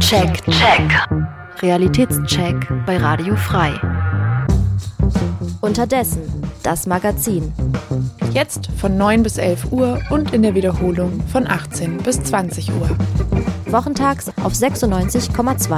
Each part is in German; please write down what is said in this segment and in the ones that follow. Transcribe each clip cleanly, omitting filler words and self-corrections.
Realitätscheck bei Radio Frei. Unterdessen, das Magazin. Jetzt von 9 bis 11 Uhr und in der Wiederholung von 18 bis 20 Uhr. Wochentags auf 96,2.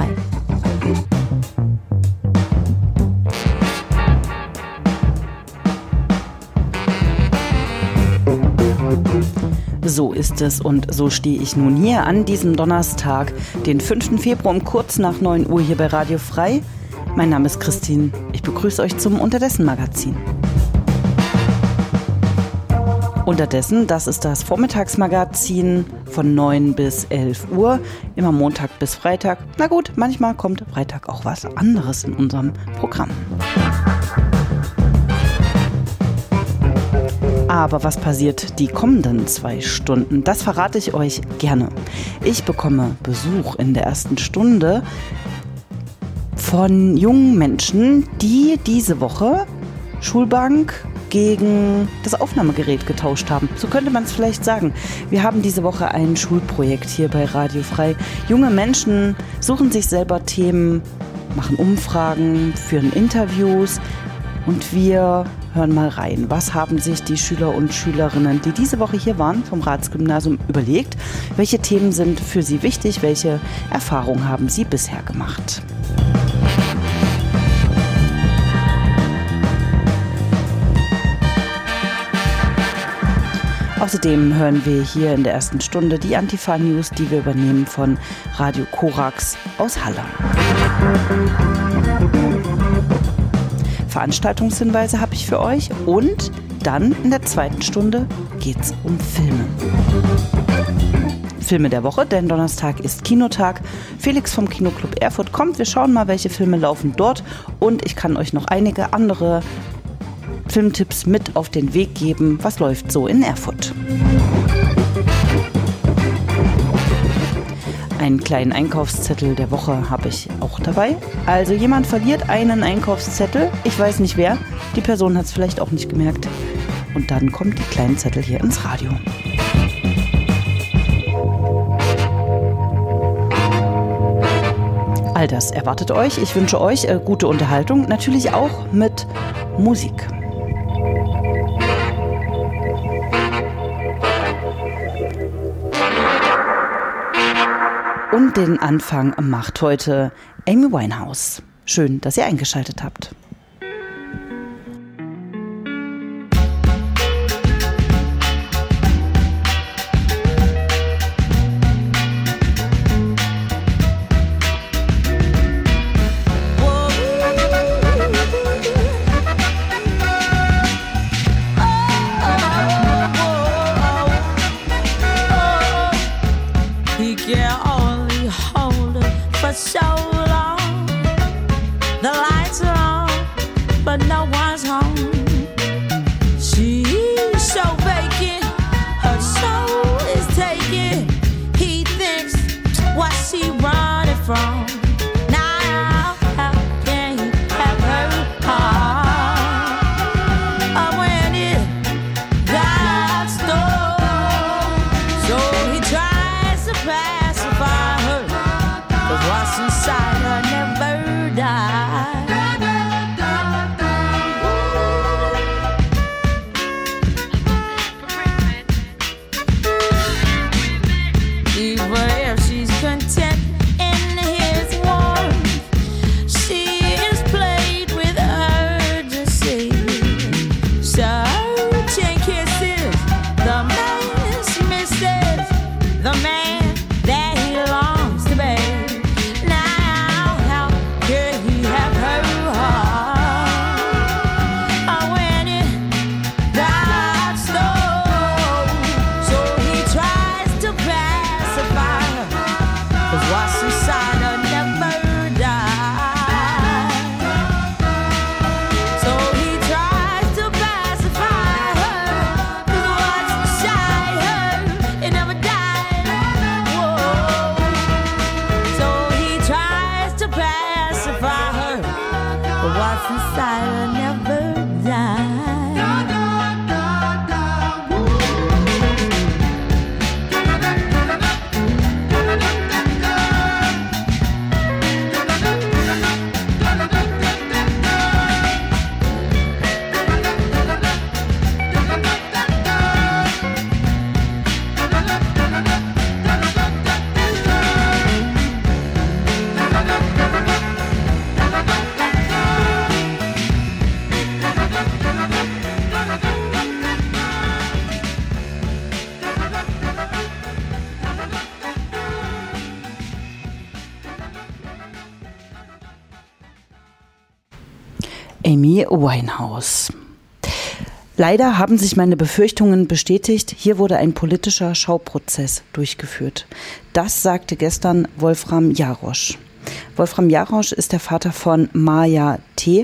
So ist es und so stehe ich nun hier an diesem Donnerstag, den 5. Februar um kurz nach 9 Uhr hier bei Radio Frei. Mein Name ist Christine, ich begrüße euch zum Unterdessen-Magazin. Unterdessen, das ist das Vormittagsmagazin von 9 bis 11 Uhr, immer Montag bis Freitag. Na gut, manchmal kommt Freitag auch was anderes in unserem Programm. Aber was passiert die kommenden 2 Stunden? Das verrate ich euch gerne. Ich bekomme Besuch in der ersten Stunde von jungen Menschen, die diese Woche Schulbank gegen das Aufnahmegerät getauscht haben. So könnte man es vielleicht sagen. Wir haben diese Woche ein Schulprojekt hier bei Radio Frei. Junge Menschen suchen sich selber Themen, machen Umfragen, führen Interviews und wir hören mal rein. Was haben sich die Schüler und Schülerinnen, die diese Woche hier waren, vom Ratsgymnasium überlegt? Welche Themen sind für sie wichtig? Welche Erfahrungen haben sie bisher gemacht? Außerdem hören wir hier in der ersten Stunde die Antifa-News, die wir übernehmen von Radio Korax aus Halle. Veranstaltungshinweise habe ich für euch und dann in der zweiten Stunde geht's um Filme. Filme der Woche, denn Donnerstag ist Kinotag. Felix vom Kinoclub Erfurt kommt. Wir schauen mal, welche Filme laufen dort und ich kann euch noch einige andere Filmtipps mit auf den Weg geben. Was läuft so in Erfurt? Einen kleinen Einkaufszettel der Woche habe ich auch dabei. Also jemand verliert einen Einkaufszettel. Ich weiß nicht wer. Die Person hat es vielleicht auch nicht gemerkt. Und dann kommt die kleinen Zettel hier ins Radio. All das erwartet euch. Ich wünsche euch gute Unterhaltung. Natürlich auch mit Musik. Und den Anfang macht heute Amy Winehouse. Schön, dass ihr eingeschaltet habt. Amy Winehouse. Leider haben sich meine Befürchtungen bestätigt. Hier wurde ein politischer Schauprozess durchgeführt. Das sagte gestern Wolfram Jarosch. Wolfram Jarosch ist der Vater von Maja T.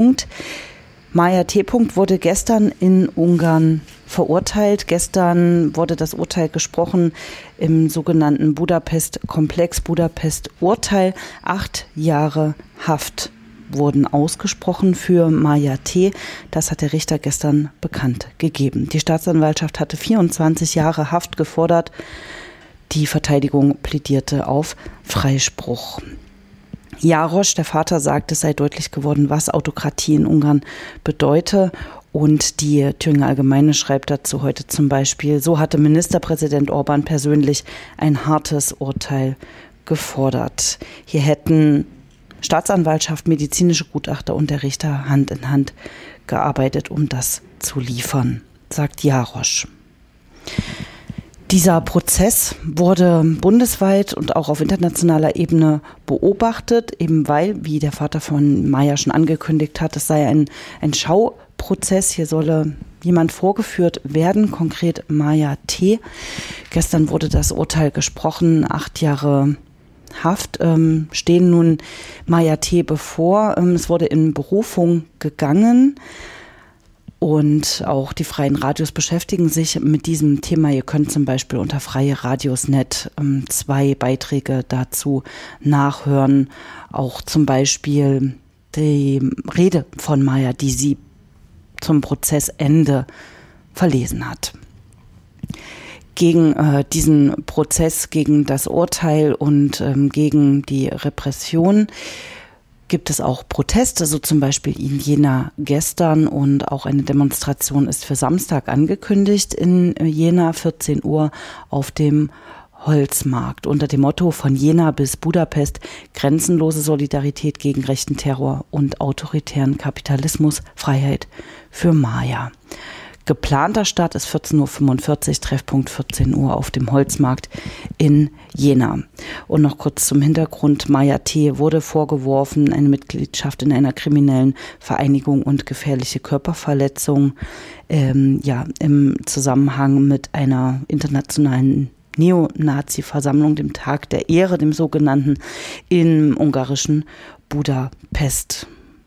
Maja T. wurde gestern in Ungarn verurteilt. Gestern wurde das Urteil gesprochen im sogenannten Budapest-Komplex, Budapest-Urteil. 8 Jahre Haft wurden ausgesprochen für Maja T. Das hat der Richter gestern bekannt gegeben. Die Staatsanwaltschaft hatte 24 Jahre Haft gefordert. Die Verteidigung plädierte auf Freispruch. Jarosch, der Vater, sagte, es sei deutlich geworden, was Autokratie in Ungarn bedeute. Und die Thüringer Allgemeine schreibt dazu heute zum Beispiel: So hatte Ministerpräsident Orban persönlich ein hartes Urteil gefordert. Hier hätten Staatsanwaltschaft, medizinische Gutachter und der Richter Hand in Hand gearbeitet, um das zu liefern, sagt Jarosch. Dieser Prozess wurde bundesweit und auch auf internationaler Ebene beobachtet, eben weil, wie der Vater von Maja schon angekündigt hat, es sei ein Schauprozess. Hier solle jemand vorgeführt werden, konkret Maja T. Gestern wurde das Urteil gesprochen, 8 Jahre Haft stehen nun Maja T. bevor. Es wurde in Berufung gegangen. Und auch die freien Radios beschäftigen sich mit diesem Thema. Ihr könnt zum Beispiel unter freie-radios.net 2 Beiträge dazu nachhören. Auch zum Beispiel die Rede von Maja, die sie zum Prozessende verlesen hat. Gegen diesen Prozess, gegen das Urteil und gegen die Repression gibt es auch Proteste, so zum Beispiel in Jena gestern, und auch eine Demonstration ist für Samstag angekündigt in Jena, 14 Uhr auf dem Holzmarkt unter dem Motto von Jena bis Budapest: grenzenlose Solidarität gegen rechten Terror und autoritären Kapitalismus, Freiheit für Maja. Geplanter Start ist 14.45 Uhr, Treffpunkt 14 Uhr auf dem Holzmarkt in Jena. Und noch kurz zum Hintergrund: Maja T. wurde vorgeworfen, eine Mitgliedschaft in einer kriminellen Vereinigung und gefährliche Körperverletzung im Zusammenhang mit einer internationalen Neonazi-Versammlung, dem Tag der Ehre, dem sogenannten, im ungarischen Budapest.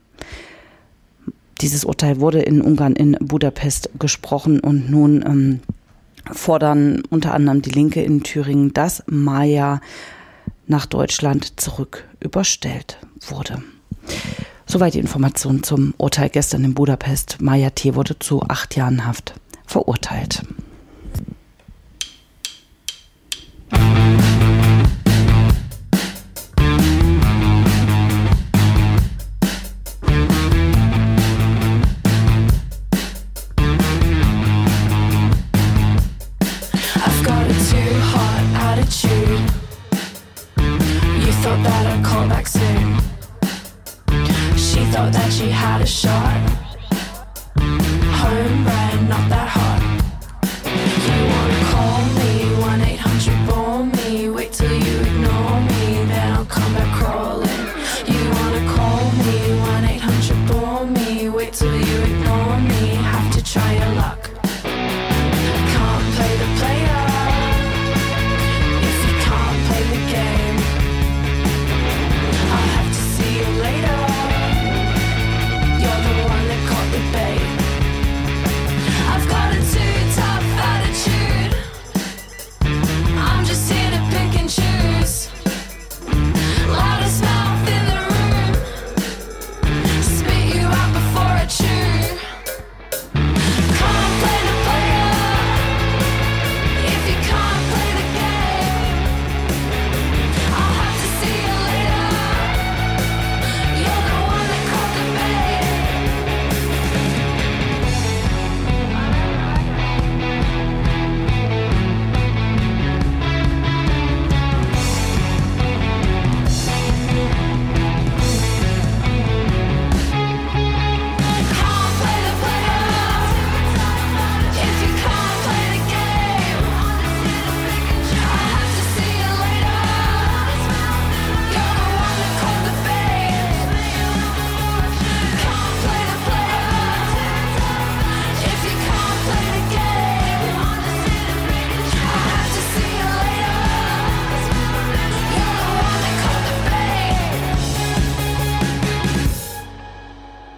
Dieses Urteil wurde in Ungarn in Budapest gesprochen und nun fordern unter anderem die Linke in Thüringen, dass Maja nach Deutschland zurück überstellt wurde. Soweit die Information zum Urteil gestern in Budapest. Maja T. wurde zu 8 Jahren Haft verurteilt.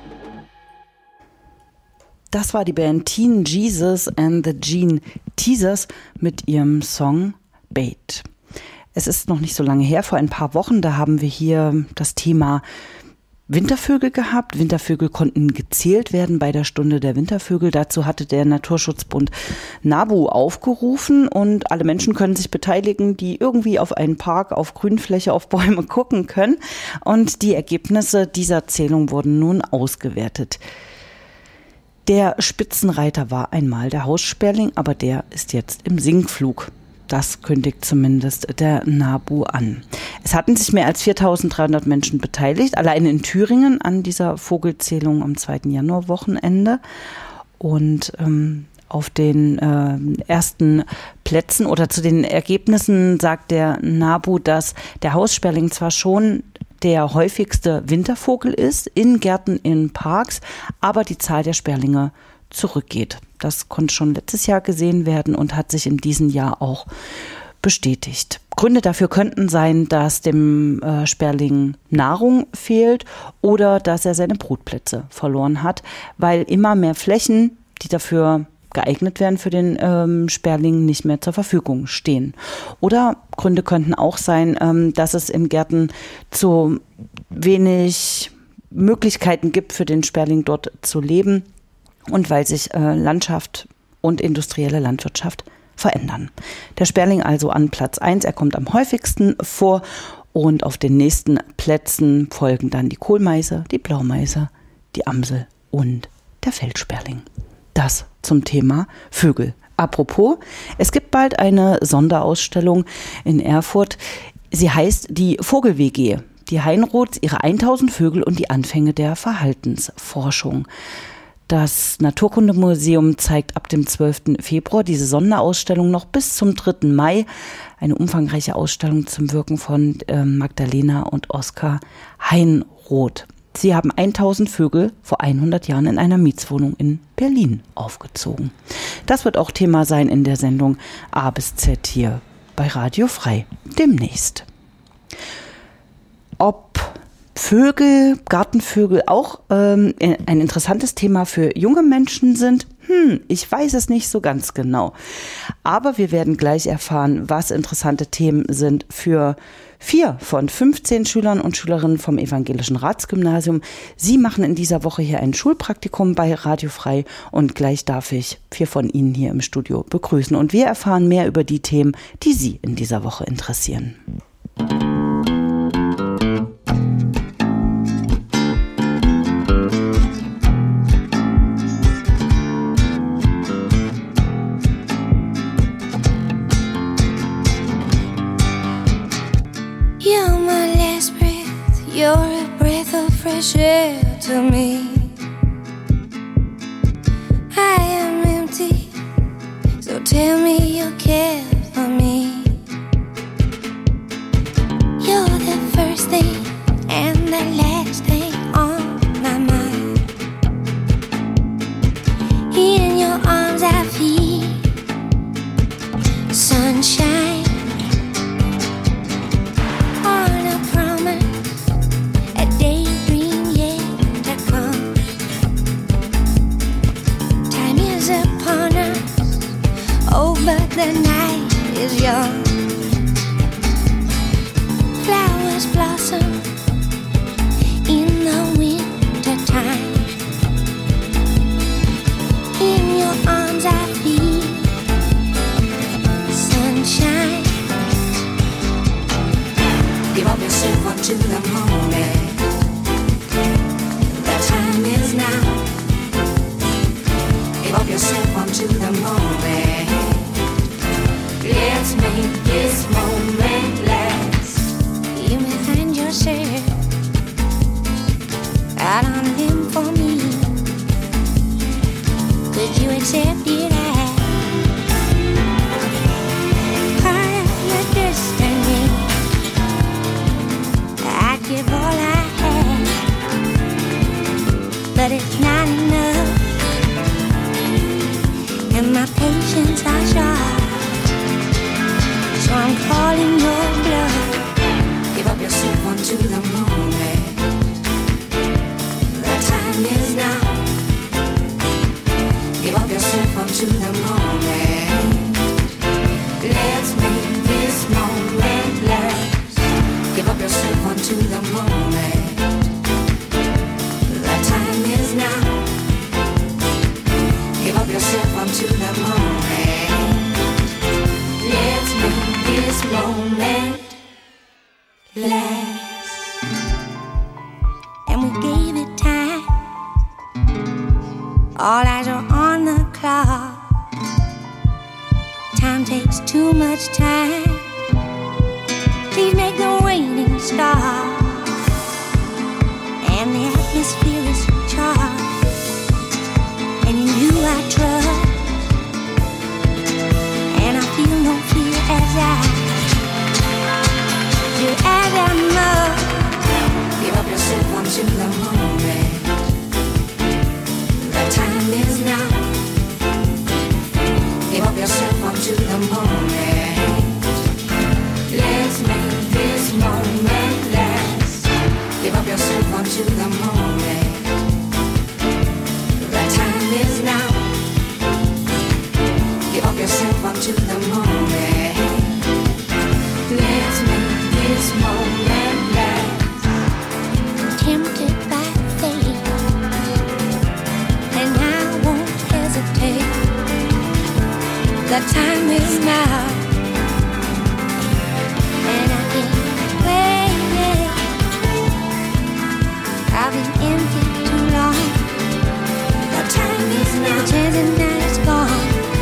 Das war die Band Teen Jesus and the Gene Teasers mit ihrem Song Bait. Es ist noch nicht so lange her, vor ein paar Wochen, da haben wir hier das Thema Wintervögel gehabt. Wintervögel konnten gezählt werden bei der Stunde der Wintervögel. Dazu hatte der Naturschutzbund NABU aufgerufen und alle Menschen können sich beteiligen, die irgendwie auf einen Park, auf Grünfläche, auf Bäume gucken können. Und die Ergebnisse dieser Zählung wurden nun ausgewertet. Der Spitzenreiter war einmal der Haussperling, aber der ist jetzt im Sinkflug. Das kündigt zumindest der NABU an. Es hatten sich mehr als 4.300 Menschen beteiligt, allein in Thüringen an dieser Vogelzählung am 2. Januarwochenende. Und auf den ersten Plätzen oder zu den Ergebnissen sagt der NABU, dass der Haussperling zwar schon der häufigste Wintervogel ist in Gärten, in Parks, aber die Zahl der Sperlinge zurückgeht. Das konnte schon letztes Jahr gesehen werden und hat sich in diesem Jahr auch bestätigt. Gründe dafür könnten sein, dass dem Sperling Nahrung fehlt oder dass er seine Brutplätze verloren hat, weil immer mehr Flächen, die dafür geeignet werden für den Sperling, nicht mehr zur Verfügung stehen. Oder Gründe könnten auch sein, dass es in Gärten zu wenig Möglichkeiten gibt für den Sperling dort zu leben und weil sich Landschaft und industrielle Landwirtschaft verändern. Der Sperling also an Platz 1, er kommt am häufigsten vor und auf den nächsten Plätzen folgen dann die Kohlmeise, die Blaumeise, die Amsel und der Feldsperling. Das zum Thema Vögel. Apropos, es gibt bald eine Sonderausstellung in Erfurt. Sie heißt die Vogel-WG. Die Heinroths, ihre 1000 Vögel und die Anfänge der Verhaltensforschung. Das Naturkundemuseum zeigt ab dem 12. Februar diese Sonderausstellung noch bis zum 3. Mai. Eine umfangreiche Ausstellung zum Wirken von Magdalena und Oskar Heinroth. Sie haben 1000 Vögel vor 100 Jahren in einer Mietswohnung in Berlin aufgezogen. Das wird auch Thema sein in der Sendung A bis Z hier bei Radio Frei demnächst. Ob Vögel, Gartenvögel auch ein interessantes Thema für junge Menschen sind? Ich weiß es nicht so ganz genau. Aber wir werden gleich erfahren, was interessante Themen sind für 4 von 15 Schülern und Schülerinnen vom Evangelischen Ratsgymnasium. Sie machen in dieser Woche hier ein Schulpraktikum bei Radio Frei und gleich darf ich 4 von Ihnen hier im Studio begrüßen. Und wir erfahren mehr über die Themen, die Sie in dieser Woche interessieren. You're a breath of fresh air to me. I am empty, so tell me you care for me. You're the first thing and the last thing on my mind. In your arms I feel sunshine. But the night is young. Flowers blossom in the winter time. In your arms I feel sunshine. Give up yourself unto the moment. The time is now. Give up yourself unto the moment. Let's make this moment last. You may find yourself out on a limb for me. Could you accept it as part of your destiny? I'd give all I have, but it's not enough, and my patience are short. So I'm calling your bluff. Give up yourself unto the moment. The time time is now. Give up yourself unto the moment. Let's make this moment last. Give up yourself unto the moment. The time is now. Give up yourself unto the moment. Let's make this moment last. And we gave it time. All eyes are on the clock. Time takes too much time. Please make the waiting stop. And the atmosphere is charged. And in you I trust. And I feel no fear as I do as I must. Give up yourself unto the moment. The time is now. Give up yourself unto the moment. Let's make this moment last. Give up yourself unto the moment. The time is now. Give up yourself unto the moment. Let's make this moment last. Tempted by fate, and I won't hesitate. The time is now, and I can't wait. I've been empty too long. The time is now. The chance and night is gone,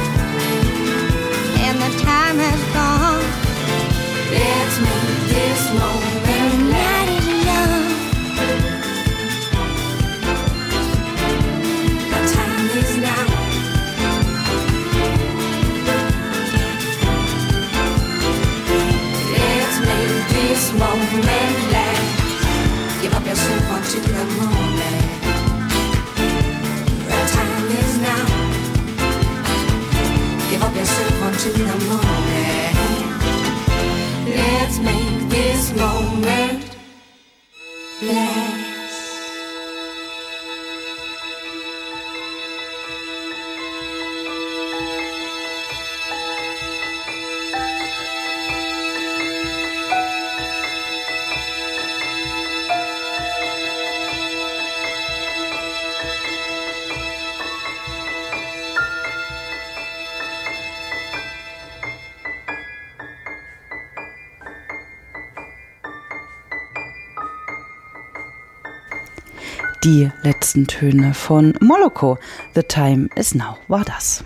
and the time has gone. Let's make this moment. The night is young. The time is now. Let's make this moment last. Give up yourself unto the moment. The time is now. Give up yourself unto the moment. Let's make this moment last. Die letzten Töne von Moloko. The Time is Now war das.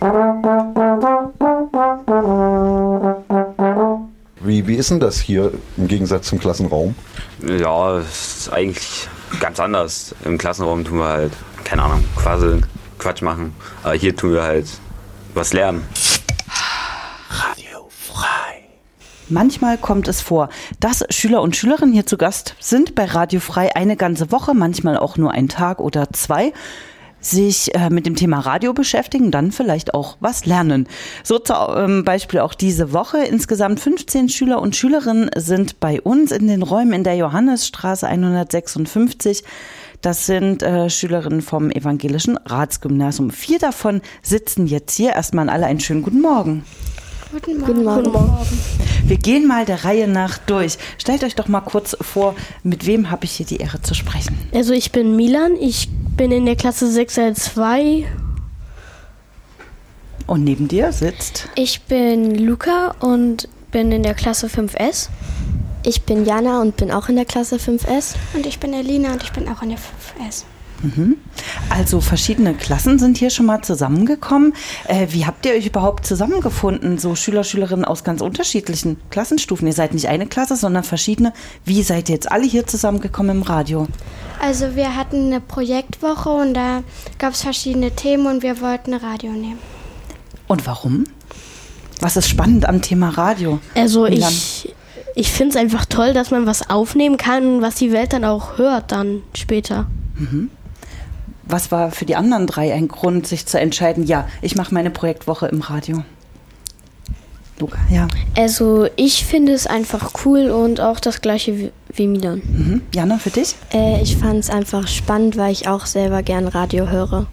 Wie ist denn das hier im Gegensatz zum Klassenraum? Ja, es ist eigentlich ganz anders. Im Klassenraum tun wir halt, keine Ahnung, quasseln, Quatsch machen. Aber hier tun wir halt was lernen. Radio frei. Manchmal kommt es vor, dass Schüler und Schülerinnen hier zu Gast sind bei Radio Frei eine ganze Woche, manchmal auch nur einen Tag oder zwei, sich mit dem Thema Radio beschäftigen, dann vielleicht auch was lernen. So zum Beispiel auch diese Woche. Insgesamt 15 Schüler und Schülerinnen sind bei uns in den Räumen in der Johannesstraße 156. Das sind Schülerinnen vom Evangelischen Ratsgymnasium. 4 davon sitzen jetzt hier. Erstmal alle einen schönen guten Morgen. Guten Morgen. Wir gehen mal der Reihe nach durch. Stellt euch doch mal kurz vor, mit wem habe ich hier die Ehre zu sprechen? Also ich bin Milan, ich bin in der Klasse 6L2. Und neben dir sitzt? Ich bin Luca und bin in der Klasse 5S. Ich bin Jana und bin auch in der Klasse 5S. Und ich bin Elina und ich bin auch in der 5S. Also verschiedene Klassen sind hier schon mal zusammengekommen. Wie habt ihr euch überhaupt zusammengefunden? So Schüler, Schülerinnen aus ganz unterschiedlichen Klassenstufen. Ihr seid nicht eine Klasse, sondern verschiedene. Wie seid ihr jetzt alle hier zusammengekommen im Radio? Also wir hatten eine Projektwoche und da gab es verschiedene Themen und wir wollten Radio nehmen. Und warum? Was ist spannend am Thema Radio? Also ich finde es einfach toll, dass man was aufnehmen kann, was die Welt dann auch hört dann später. Was war für die anderen 3 ein Grund, sich zu entscheiden, ja, ich mache meine Projektwoche im Radio? Luca, ja. Also ich finde es einfach cool und auch das Gleiche wie Milan. Jana, für dich? Ich fand es einfach spannend, weil ich auch selber gern Radio höre.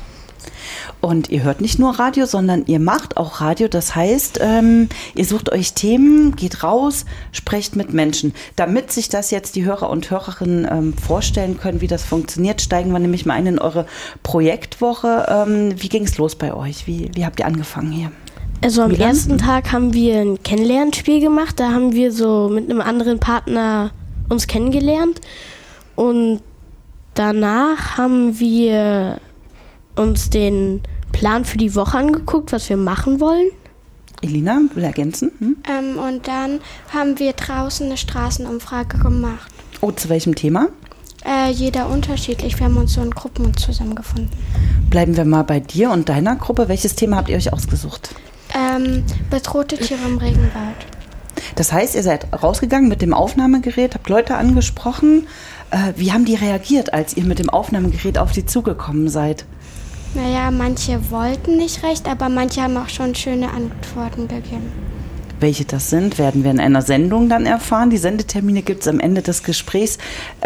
Und ihr hört nicht nur Radio, sondern ihr macht auch Radio. Das heißt, ihr sucht euch Themen, geht raus, sprecht mit Menschen. Damit sich das jetzt die Hörer und Hörerinnen vorstellen können, wie das funktioniert, steigen wir nämlich mal ein in eure Projektwoche. Wie ging es los bei euch? Wie habt ihr angefangen hier? Also am ersten Tag haben wir ein Kennenlernspiel gemacht. Da haben wir so mit einem anderen Partner uns kennengelernt. Und danach haben wir uns den Plan für die Woche angeguckt, was wir machen wollen. Elina, will ergänzen? Und dann haben wir draußen eine Straßenumfrage gemacht. Oh, zu welchem Thema? Jeder unterschiedlich. Wir haben uns so in Gruppen zusammengefunden. Bleiben wir mal bei dir und deiner Gruppe. Welches Thema habt ihr euch ausgesucht? Bedrohte Tiere im Regenwald. Das heißt, ihr seid rausgegangen mit dem Aufnahmegerät, habt Leute angesprochen. Wie haben die reagiert, als ihr mit dem Aufnahmegerät auf die zugekommen seid? Naja, manche wollten nicht recht, aber manche haben auch schon schöne Antworten gegeben. Welche das sind, werden wir in einer Sendung dann erfahren. Die Sendetermine gibt es am Ende des Gesprächs.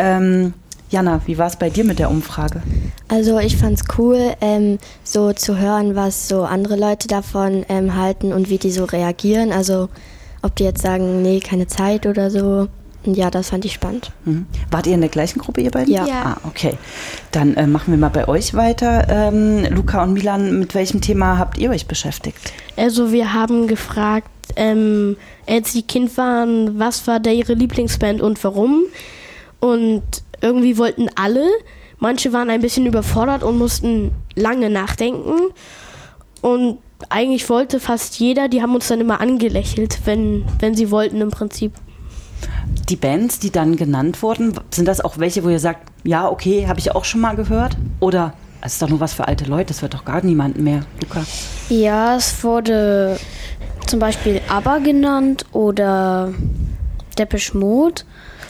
Jana, wie war es bei dir mit der Umfrage? Also ich fand es cool, so zu hören, was so andere Leute davon halten und wie die so reagieren. Also ob die jetzt sagen, nee, keine Zeit oder so. Und ja, das fand ich spannend. Wart ihr in der gleichen Gruppe, ihr beiden? Ja. Ah, okay. Dann machen wir mal bei euch weiter. Luca und Milan, mit welchem Thema habt ihr euch beschäftigt? Also wir haben gefragt, als die Kind waren, was war ihre Lieblingsband und warum? Und irgendwie wollten alle. Manche waren ein bisschen überfordert und mussten lange nachdenken. Und eigentlich wollte fast jeder, die haben uns dann immer angelächelt, wenn sie wollten im Prinzip. Die Bands, die dann genannt wurden, sind das auch welche, wo ihr sagt, ja, okay, habe ich auch schon mal gehört? Oder es ist doch nur was für alte Leute, das wird doch gar niemanden mehr, Luca? Ja, es wurde zum Beispiel ABBA genannt oder Depeche Mode.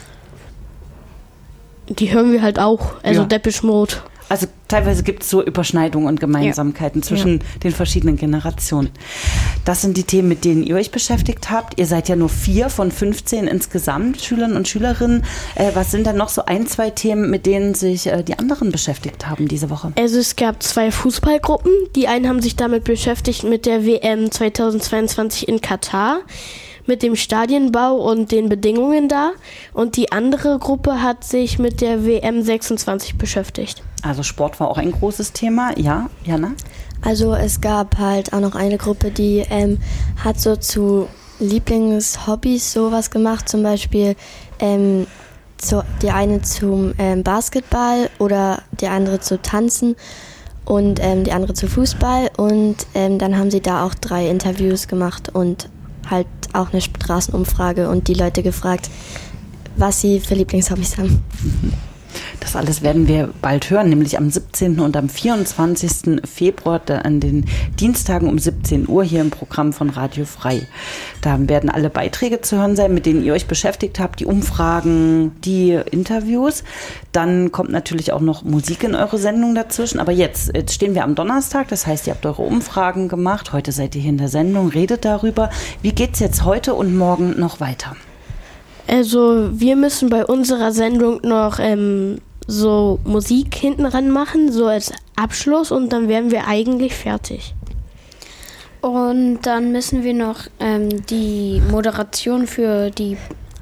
Die hören wir halt auch, also ja. Depeche Mode. Also teilweise gibt es so Überschneidungen und Gemeinsamkeiten zwischen den verschiedenen Generationen. Das sind die Themen, mit denen ihr euch beschäftigt habt. Ihr seid ja nur 4 von 15 insgesamt, Schülerinnen und Schülerinnen. Was sind dann noch so 1, 2 Themen, mit denen sich die anderen beschäftigt haben diese Woche? Also es gab 2 Fußballgruppen. Die einen haben sich damit beschäftigt mit der WM 2022 in Katar, mit dem Stadienbau und den Bedingungen da. Und die andere Gruppe hat sich mit der WM 26 beschäftigt. Also Sport war auch ein großes Thema. Ja, Jana? Also es gab halt auch noch eine Gruppe, die hat so zu Lieblingshobbys sowas gemacht. Zum Beispiel die eine zum Basketball oder die andere zu Tanzen und die andere zu Fußball. Und dann haben sie da auch 3 Interviews gemacht und halt auch eine Straßenumfrage und die Leute gefragt, was sie für Lieblingshobbys haben. Das alles werden wir bald hören, nämlich am 17. und am 24. Februar an den Dienstagen um 17 Uhr hier im Programm von Radio Frei. Da werden alle Beiträge zu hören sein, mit denen ihr euch beschäftigt habt, die Umfragen, die Interviews. Dann kommt natürlich auch noch Musik in eure Sendung dazwischen. Aber jetzt stehen wir am Donnerstag, das heißt, ihr habt eure Umfragen gemacht. Heute seid ihr hier in der Sendung, redet darüber. Wie geht's jetzt heute und morgen noch weiter? Also wir müssen bei unserer Sendung noch so Musik hinten ran machen, so als Abschluss, und dann wären wir eigentlich fertig. Und dann müssen wir noch die Moderation für die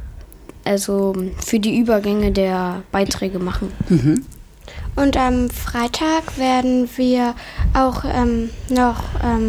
Übergänge der Beiträge machen. Mhm. Und am Freitag werden wir auch noch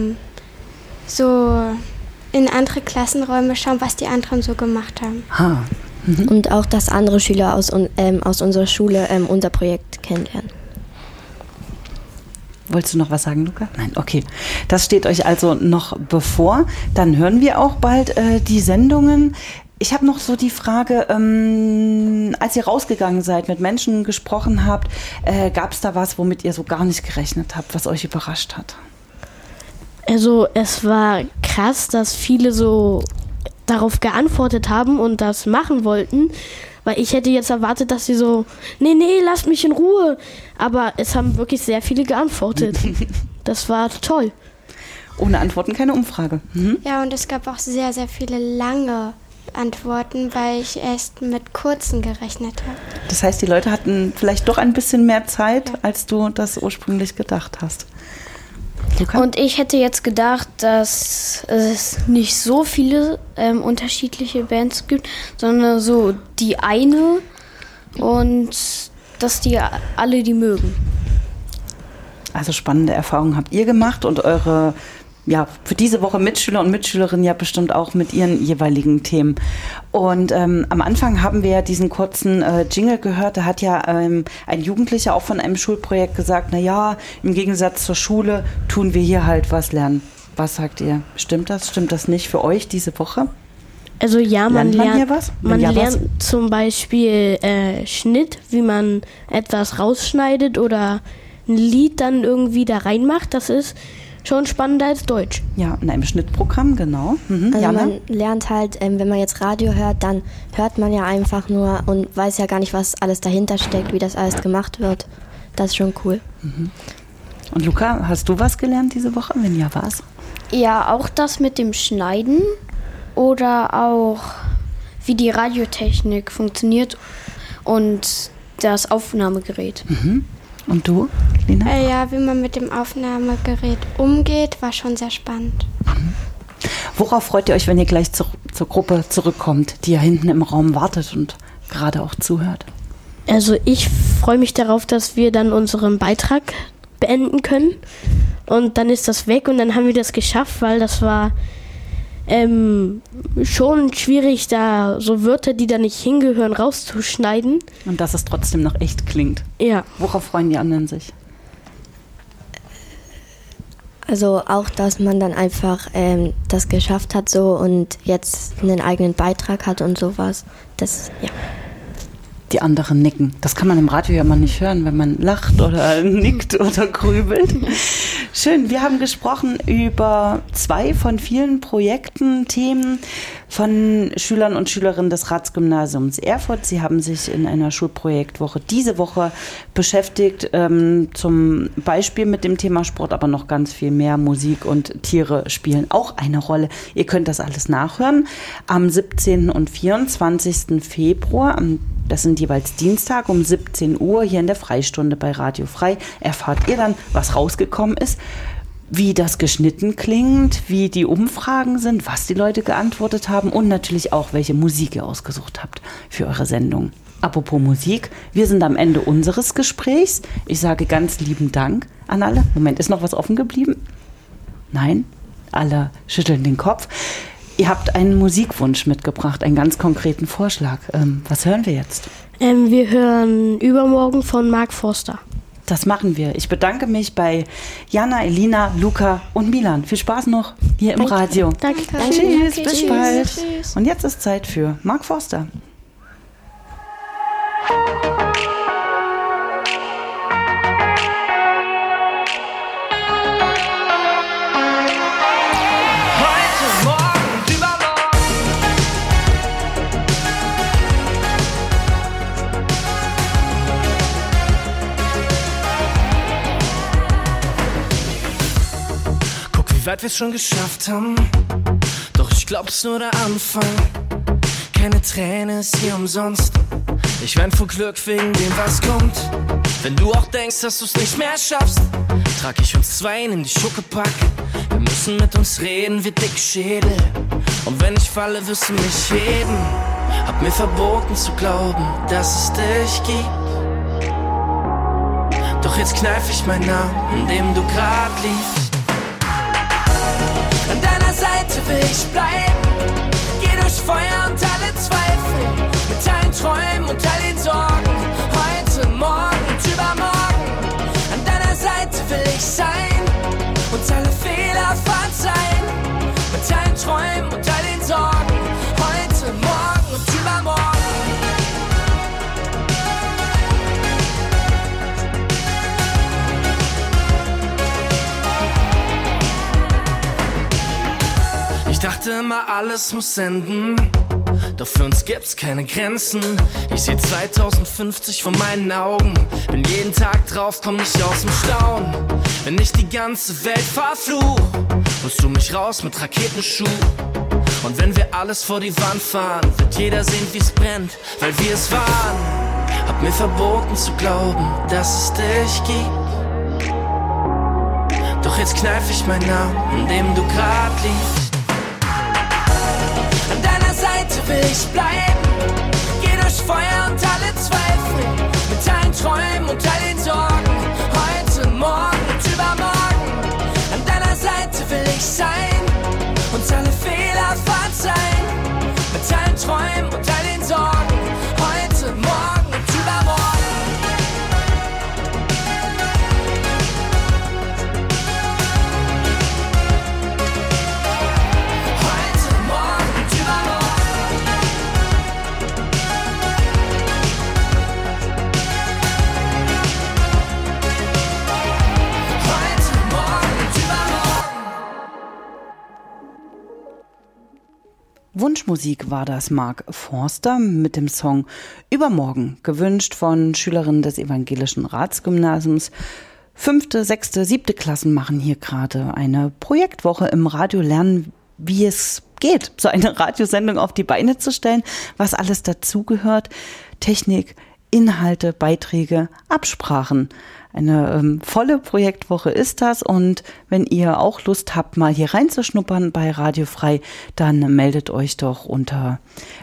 so in andere Klassenräume schauen, was die anderen so gemacht haben. Ah. Mhm. Und auch, dass andere Schüler aus unserer Schule unser Projekt kennenlernen. Wolltest du noch was sagen, Luca? Nein, okay. Das steht euch also noch bevor. Dann hören wir auch bald die Sendungen. Ich habe noch so die Frage, als ihr rausgegangen seid, mit Menschen gesprochen habt, gab es da was, womit ihr so gar nicht gerechnet habt, was euch überrascht hat? Also es war krass, dass viele so darauf geantwortet haben und das machen wollten, weil ich hätte jetzt erwartet, dass sie so, nee, lasst mich in Ruhe. Aber es haben wirklich sehr viele geantwortet. Das war toll. Ohne Antworten keine Umfrage. Mhm. Ja, und es gab auch sehr, sehr viele lange antworten, weil ich erst mit kurzen gerechnet habe. Das heißt, die Leute hatten vielleicht doch ein bisschen mehr Zeit, als du das ursprünglich gedacht hast. Luca? Und ich hätte jetzt gedacht, dass es nicht so viele unterschiedliche Bands gibt, sondern so die eine und dass die alle die mögen. Also spannende Erfahrungen habt ihr gemacht und eure, ja, für diese Woche Mitschüler und Mitschülerinnen ja bestimmt auch mit ihren jeweiligen Themen. Und am Anfang haben wir ja diesen kurzen Jingle gehört, da hat ja ein Jugendlicher auch von einem Schulprojekt gesagt, naja, im Gegensatz zur Schule tun wir hier halt was lernen. Was sagt ihr? Stimmt das nicht für euch diese Woche? Also ja, man lernt was? Man lernt zum Beispiel Schnitt, wie man etwas rausschneidet oder ein Lied dann irgendwie da reinmacht. Das ist schon spannender als Deutsch. Ja, in einem Schnittprogramm, genau. Also man lernt halt, wenn man jetzt Radio hört, dann hört man ja einfach nur und weiß ja gar nicht, was alles dahinter steckt, wie das alles gemacht wird. Das ist schon cool. Und Luca, hast du was gelernt diese Woche? Wenn ja, was? Ja, auch das mit dem Schneiden oder auch wie die Radiotechnik funktioniert und das Aufnahmegerät. Und du, Lina? Ja, wie man mit dem Aufnahmegerät umgeht, war schon sehr spannend. Worauf freut ihr euch, wenn ihr gleich zur Gruppe zurückkommt, die ja hinten im Raum wartet und gerade auch zuhört? Also ich freue mich darauf, dass wir dann unseren Beitrag beenden können und dann ist das weg und dann haben wir das geschafft, weil das war schon schwierig, da so Wörter, die da nicht hingehören, rauszuschneiden. Und dass es trotzdem noch echt klingt. Ja. Worauf freuen die anderen sich? Also auch, dass man dann einfach das geschafft hat so und jetzt einen eigenen Beitrag hat und sowas. Das, ja. Die anderen nicken. Das kann man im Radio ja mal nicht hören, wenn man lacht oder nickt oder grübelt. Schön, wir haben gesprochen über 2 von vielen Projekten, Themen von Schülern und Schülerinnen des Ratsgymnasiums Erfurt. Sie haben sich in einer Schulprojektwoche diese Woche beschäftigt, zum Beispiel mit dem Thema Sport, aber noch ganz viel mehr. Musik und Tiere spielen auch eine Rolle. Ihr könnt das alles nachhören am 17. und 24. Februar. Das sind jeweils Dienstag um 17 Uhr hier in der Freistunde bei Radio Frei. Erfahrt ihr dann, was rausgekommen ist, wie das geschnitten klingt, wie die Umfragen sind, was die Leute geantwortet haben und natürlich auch, welche Musik ihr ausgesucht habt für eure Sendung. Apropos Musik, wir sind am Ende unseres Gesprächs. Ich sage ganz lieben Dank an alle. Moment, ist noch was offen geblieben? Nein? Alle schütteln den Kopf. Ihr habt einen Musikwunsch mitgebracht, einen ganz konkreten Vorschlag. Was hören wir jetzt? Wir hören Übermorgen von Mark Forster. Das machen wir. Ich bedanke mich bei Jana, Elina, Luca und Milan. Viel Spaß noch hier im Radio. Danke. Tschüss, bis bald. Und jetzt ist Zeit für Mark Forster. Wie weit wir's schon geschafft haben, doch ich glaub, es ist nur der Anfang. Keine Träne ist hier umsonst. Ich wein vor Glück wegen dem, was kommt. Wenn du auch denkst, dass du's nicht mehr schaffst, trag ich uns 2 in die Schuckepack. Wir müssen mit uns reden wie Dickschädel. Und wenn ich falle, wirst du mich heben. Hab mir verboten zu glauben, dass es dich gibt. Doch jetzt kneif ich meinen Namen, in dem du grad liegst. An deiner Seite will ich bleiben. Geh durch Feuer und alle Zweifel. Mit allen Träumen und all den Sorgen. Heute, morgen und übermorgen. An deiner Seite will ich sein. Und alle Fehler verzeihen. Mit allen Träumen und all den Sorgen. Heute, morgen und übermorgen. Ich dachte immer, alles muss enden, doch für uns gibt's keine Grenzen. Ich seh 2050 vor meinen Augen, bin jeden Tag drauf, komm nicht aus dem Staunen. Wenn ich die ganze Welt verfluch, holst du mich raus mit Raketenschuh. Und wenn wir alles vor die Wand fahren, wird jeder sehen, wie's brennt, weil wir es waren. Hab mir verboten zu glauben, dass es dich gibt. Doch jetzt kneif ich meinen Namen, in dem du grad liegst. An deiner Seite will ich bleiben. Geh durch Feuer und alle Zweifel. Mit allen Träumen und all den Sorgen. Heute, morgen und übermorgen. An deiner Seite will ich sein. Uns alle Fehler verzeihen. Mit allen Träumen und all den Sorgen. Heute, morgen und übermorgen. Wunschmusik war das Mark Forster mit dem Song Übermorgen, gewünscht von Schülerinnen des Evangelischen Ratsgymnasiums. 5., 6., 7. Klassen machen hier gerade eine Projektwoche im Radio, lernen, wie es geht, so eine Radiosendung auf die Beine zu stellen, was alles dazugehört. Technik, Inhalte, Beiträge, Absprachen. Eine volle Projektwoche ist das, und wenn ihr auch Lust habt, mal hier reinzuschnuppern bei Radio Frei, dann meldet euch doch unter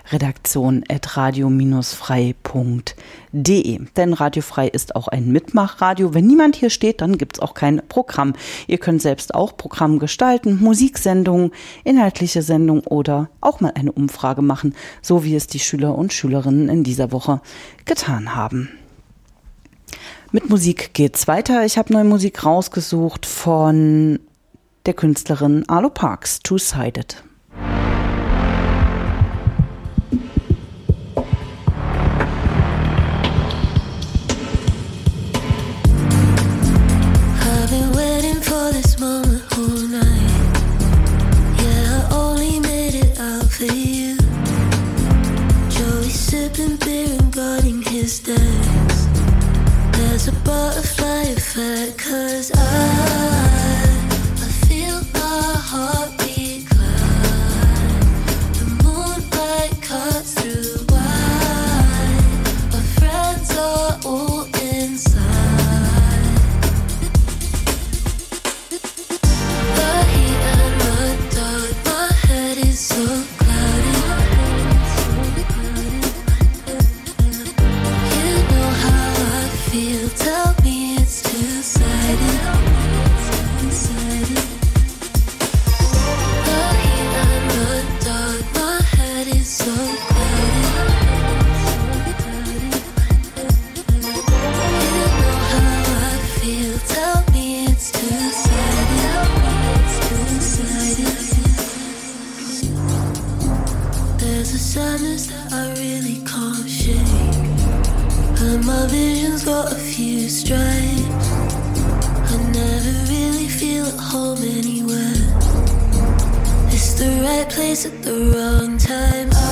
redaktion@radio-frei.de. Denn Radio Frei ist auch ein Mitmachradio. Wenn niemand hier steht, dann gibt's auch kein Programm. Ihr könnt selbst auch Programm gestalten, Musiksendungen, inhaltliche Sendungen oder auch mal eine Umfrage machen, so wie es die Schüler und Schülerinnen in dieser Woche getan haben. Mit Musik geht's weiter. Ich habe neue Musik rausgesucht von der Künstlerin Arlo Parks, Two-Sided. I've been waiting for this moment all night. Yeah, I only made it out for you. Joey sipping beer and guarding his desk. There's a butterfly effect, 'cause I feel my heartbeat climb. The moonlight cuts through white. My friends are all inside. The heat and the dark, my head is so cloudy. You know how I feel, tell me it's two-sided. The heat and the dark, my head is so cloudy. You know how I feel, tell me it's two-sided. There's a sadness that I really can't shake. And my vision's got a few stripes. I never really feel at home anywhere. It's the right place at the wrong time. I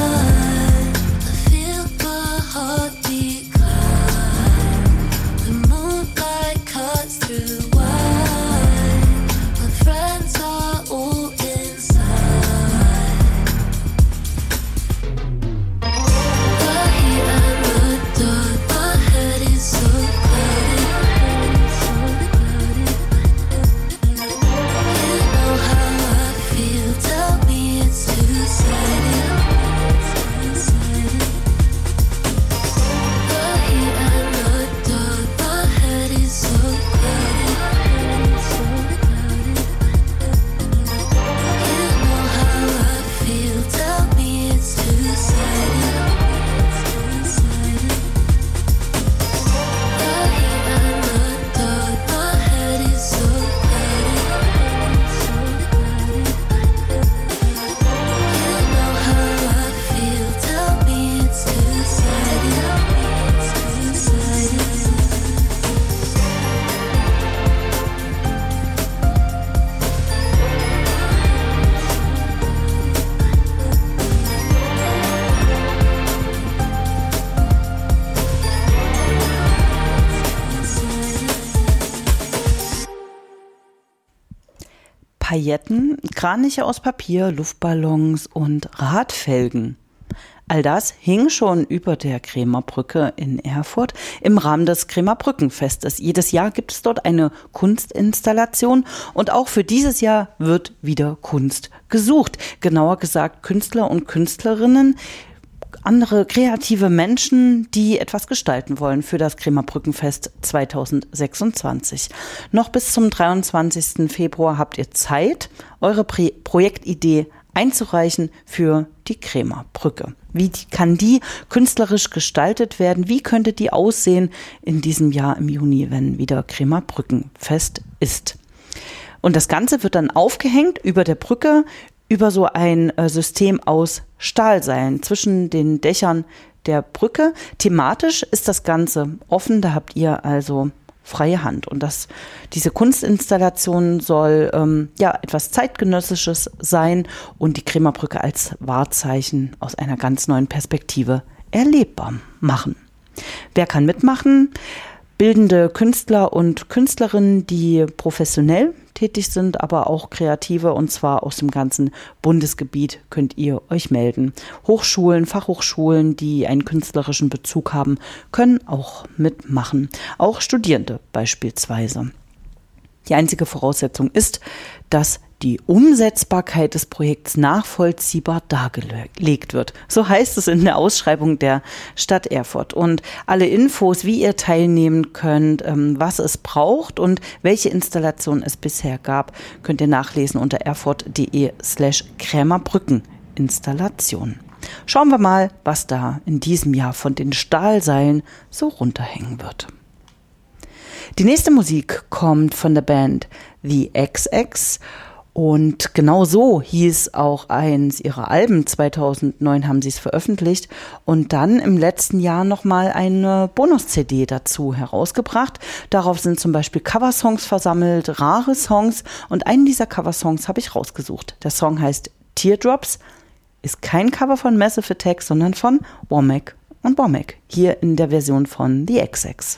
feel my heartbeat climb. The moonlight cuts through white. My friends are all inside. The heat and the dark, my head is so cloudy. You know how I feel, tell me it's two-sided. Pailletten, Kraniche aus Papier, Luftballons und Radfelgen. All das hing schon über der Krämerbrücke in Erfurt im Rahmen des Krämerbrückenfestes. Jedes Jahr gibt es dort eine Kunstinstallation und auch für dieses Jahr wird wieder Kunst gesucht. Genauer gesagt Künstler und Künstlerinnen, andere kreative Menschen, die etwas gestalten wollen für das Krämerbrückenfest 2026. Noch bis zum 23. Februar habt ihr Zeit, eure Projektidee einzureichen für die Krämerbrücke. Wie kann die künstlerisch gestaltet werden? Wie könnte die aussehen in diesem Jahr im Juni, wenn wieder Krämerbrückenfest ist? Und das Ganze wird dann aufgehängt über der Brücke, über so ein System aus Stahlseilen zwischen den Dächern der Brücke. Thematisch ist das Ganze offen, da habt ihr also freie Hand. Und diese Kunstinstallation soll etwas Zeitgenössisches sein und die Krämerbrücke als Wahrzeichen aus einer ganz neuen Perspektive erlebbar machen. Wer kann mitmachen? Bildende Künstler und Künstlerinnen, die professionell tätig sind, aber auch Kreative, und zwar aus dem ganzen Bundesgebiet könnt ihr euch melden. Hochschulen, Fachhochschulen, die einen künstlerischen Bezug haben, können auch mitmachen. Auch Studierende beispielsweise. Die einzige Voraussetzung ist, dass die Umsetzbarkeit des Projekts nachvollziehbar dargelegt wird. So heißt es in der Ausschreibung der Stadt Erfurt. Und alle Infos, wie ihr teilnehmen könnt, was es braucht und welche Installationen es bisher gab, könnt ihr nachlesen unter erfurt.de/Krämerbrückeninstallation. Schauen wir mal, was da in diesem Jahr von den Stahlseilen so runterhängen wird. Die nächste Musik kommt von der Band The XX. Und genau so hieß auch eins ihrer Alben. 2009 haben sie es veröffentlicht und dann im letzten Jahr nochmal eine Bonus-CD dazu herausgebracht. Darauf sind zum Beispiel Coversongs versammelt, rare Songs, und einen dieser Coversongs habe ich rausgesucht. Der Song heißt Teardrops, ist kein Cover von Massive Attack, sondern von Womack und Womack, hier in der Version von The XX.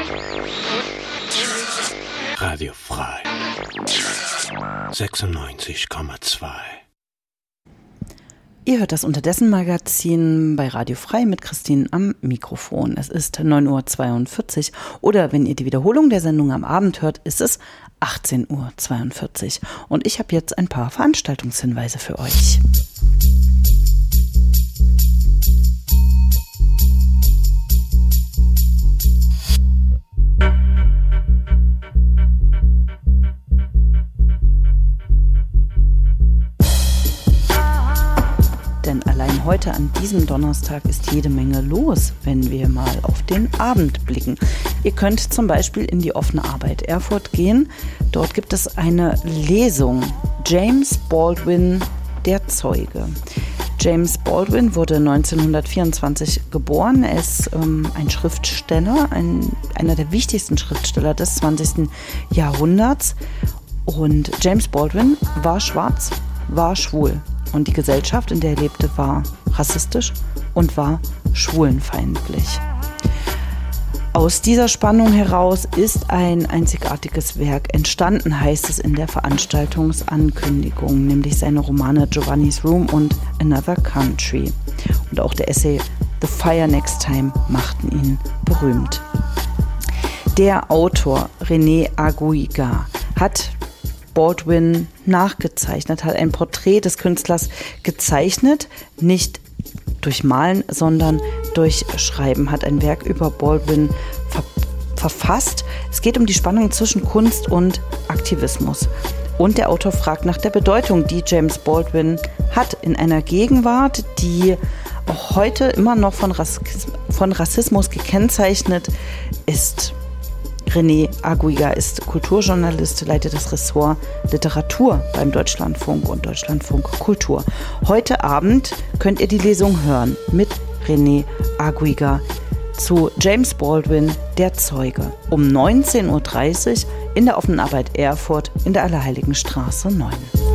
Radio Frei 96,2. Ihr hört das Unterdessen-Magazin bei Radio Frei mit Christine am Mikrofon. Es ist 9.42 Uhr oder wenn ihr die Wiederholung der Sendung am Abend hört, ist es 18.42 Uhr. Und ich habe jetzt ein paar Veranstaltungshinweise für euch. Denn allein heute an diesem Donnerstag ist jede Menge los, wenn wir mal auf den Abend blicken. Ihr könnt zum Beispiel in die offene Arbeit Erfurt gehen. Dort gibt es eine Lesung. James Baldwin, der Zeuge. James Baldwin wurde 1924 geboren. Er ist ein Schriftsteller, einer der wichtigsten Schriftsteller des 20. Jahrhunderts. Und James Baldwin war schwarz, war schwul. Und die Gesellschaft, in der er lebte, war rassistisch und war schwulenfeindlich. Aus dieser Spannung heraus ist ein einzigartiges Werk entstanden, heißt es in der Veranstaltungsankündigung, nämlich seine Romane Giovanni's Room und Another Country. Und auch der Essay The Fire Next Time machten ihn berühmt. Der Autor René Aguiga hat Baldwin nachgezeichnet, hat ein Porträt des Künstlers gezeichnet, nicht durch Malen, sondern durch Schreiben, hat ein Werk über Baldwin verfasst. Es geht um die Spannung zwischen Kunst und Aktivismus. Und der Autor fragt nach der Bedeutung, die James Baldwin hat in einer Gegenwart, die auch heute immer noch von Rassismus gekennzeichnet ist. René Aguiga ist Kulturjournalist, leitet das Ressort Literatur beim Deutschlandfunk und Deutschlandfunk Kultur. Heute Abend könnt ihr die Lesung hören mit René Aguiga zu James Baldwin, der Zeuge, um 19.30 Uhr in der offenen Arbeit Erfurt in der Allerheiligenstraße 9.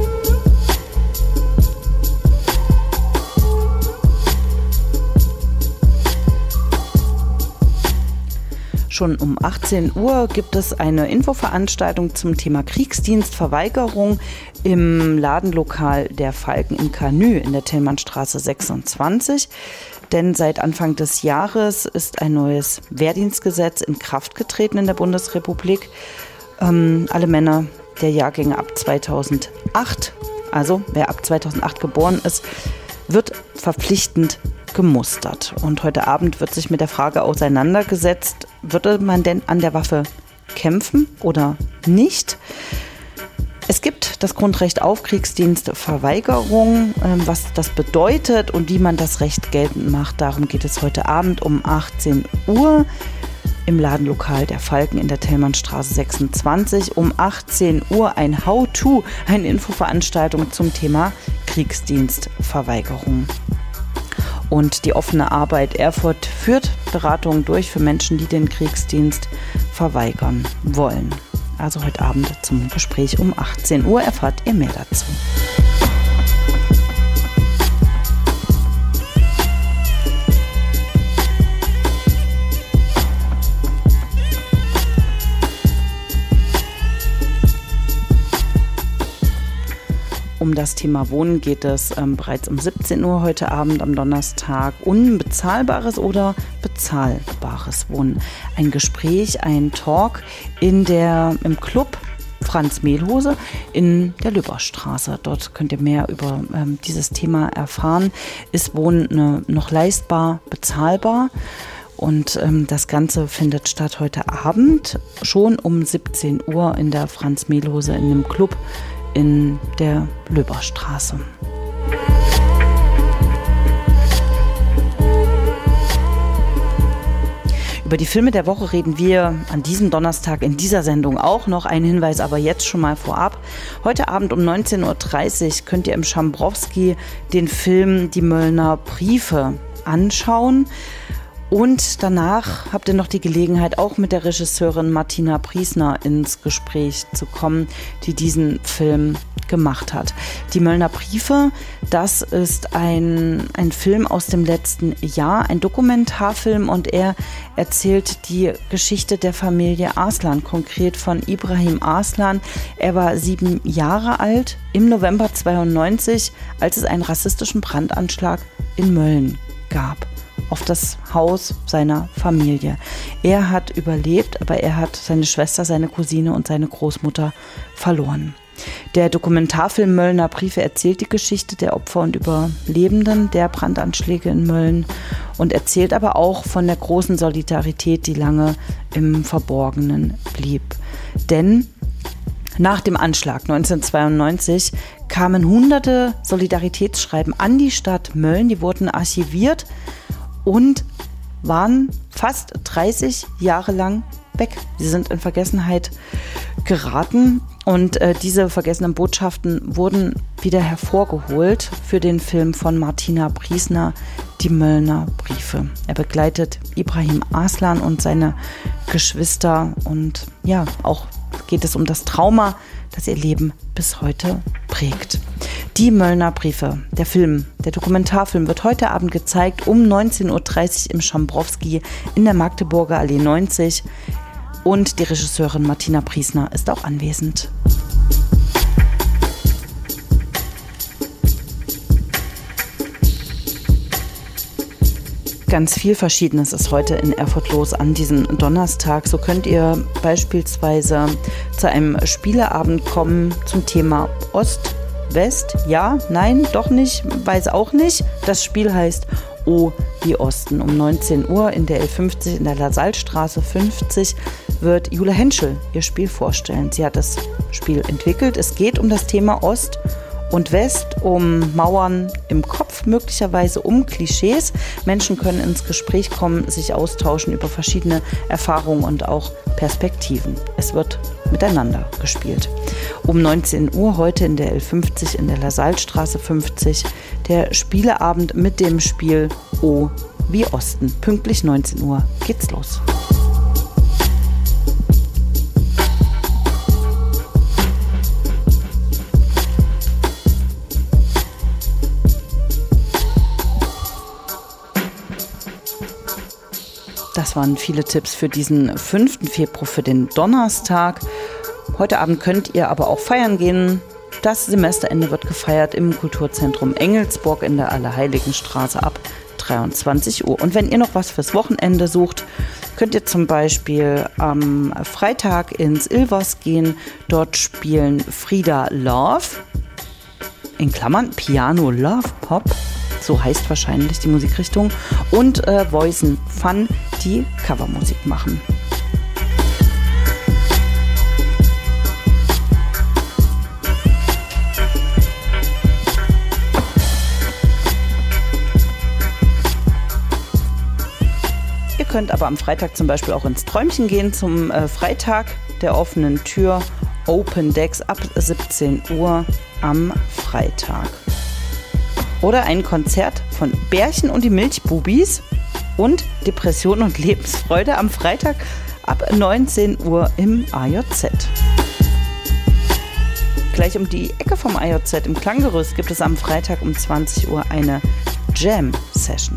Schon um 18 Uhr gibt es eine Infoveranstaltung zum Thema Kriegsdienstverweigerung im Ladenlokal der Falken in Kanü in der Tillmannstraße 26. Denn seit Anfang des Jahres ist ein neues Wehrdienstgesetz in Kraft getreten in der Bundesrepublik. Alle Männer der Jahrgänge ab 2008, also wer ab 2008 geboren ist, wird verpflichtend gemustert. Und heute Abend wird sich mit der Frage auseinandergesetzt, würde man denn an der Waffe kämpfen oder nicht? Es gibt das Grundrecht auf Kriegsdienstverweigerung, was das bedeutet und wie man das Recht geltend macht. Darum geht es heute Abend um 18 Uhr im Ladenlokal der Falken in der Tillmannstraße 26. Um 18 Uhr ein How-To, eine Infoveranstaltung zum Thema Kriegsdienstverweigerung. Und die offene Arbeit Erfurt führt Beratungen durch für Menschen, die den Kriegsdienst verweigern wollen. Also heute Abend zum Gespräch um 18 Uhr erfahrt ihr mehr dazu. Um das Thema Wohnen geht es bereits um 17 Uhr heute Abend am Donnerstag. Unbezahlbares oder bezahlbares Wohnen. Ein Gespräch, ein Talk im Club Franz Mehlhose in der Lübberstraße. Dort könnt ihr mehr über dieses Thema erfahren. Ist Wohnen noch leistbar, bezahlbar? Und das Ganze findet statt heute Abend, schon um 17 Uhr in der Franz Mehlhose in dem Club in der Lübberstraße. Über die Filme der Woche reden wir an diesem Donnerstag in dieser Sendung auch noch. Ein Hinweis aber jetzt schon mal vorab. Heute Abend um 19.30 Uhr könnt ihr im Schambrowski den Film Die Möllner Briefe anschauen. Und danach habt ihr noch die Gelegenheit, auch mit der Regisseurin Martina Priesner ins Gespräch zu kommen, die diesen Film gemacht hat. Die Möllner Briefe, das ist ein Film aus dem letzten Jahr, ein Dokumentarfilm, und er erzählt die Geschichte der Familie Arslan, konkret von Ibrahim Arslan. Er war 7 Jahre alt im November 92, als es einen rassistischen Brandanschlag in Mölln gab auf das Haus seiner Familie. Er hat überlebt, aber er hat seine Schwester, seine Cousine und seine Großmutter verloren. Der Dokumentarfilm Möllner Briefe erzählt die Geschichte der Opfer und Überlebenden der Brandanschläge in Mölln und erzählt aber auch von der großen Solidarität, die lange im Verborgenen blieb. Denn nach dem Anschlag 1992 kamen hunderte Solidaritätsschreiben an die Stadt Mölln, die wurden archiviert und waren fast 30 Jahre lang weg. Sie sind in Vergessenheit geraten und diese vergessenen Botschaften wurden wieder hervorgeholt für den Film von Martina Priesner, die Möllner Briefe. Er begleitet Ibrahim Arslan und seine Geschwister und ja, auch geht es um das Trauma, das ihr Leben bis heute prägt. Die Möllner Briefe, der Film, der Dokumentarfilm, wird heute Abend gezeigt um 19.30 Uhr im Schambrowski in der Magdeburger Allee 90 und die Regisseurin Martina Priesner ist auch anwesend. Ganz viel Verschiedenes ist heute in Erfurt los an diesem Donnerstag. So könnt ihr beispielsweise zu einem Spieleabend kommen zum Thema Ost, West, ja, nein, doch nicht, weiß auch nicht. Das Spiel heißt O wie Osten. Um 19 Uhr in der L50 in der Lasallstraße 50 wird Jule Henschel ihr Spiel vorstellen. Sie hat das Spiel entwickelt. Es geht um das Thema Ost und West, um Mauern im Kopf, möglicherweise um Klischees. Menschen können ins Gespräch kommen, sich austauschen über verschiedene Erfahrungen und auch Perspektiven. Es wird miteinander gespielt. Um 19 Uhr heute in der L50 in der Lasallstraße 50 der Spieleabend mit dem Spiel O wie Osten. Pünktlich 19 Uhr geht's los. Das waren viele Tipps für diesen 5. Februar, für den Donnerstag. Heute Abend könnt ihr aber auch feiern gehen. Das Semesterende wird gefeiert im Kulturzentrum Engelsburg in der Allerheiligenstraße ab 23 Uhr. Und wenn ihr noch was fürs Wochenende sucht, könnt ihr zum Beispiel am Freitag ins Ilvers gehen. Dort spielen Frieda Love, in Klammern Piano Love Pop, so heißt wahrscheinlich die Musikrichtung, und Voicen Fun, die Covermusik machen. Ihr könnt aber am Freitag zum Beispiel auch ins Träumchen gehen zum Freitag der offenen Tür, Open Decks ab 17 Uhr am Freitag. Oder ein Konzert von Bärchen und die Milchbubis und Depression und Lebensfreude am Freitag ab 19 Uhr im AJZ. Gleich um die Ecke vom AJZ im Klanggerüst gibt es am Freitag um 20 Uhr eine Jam-Session.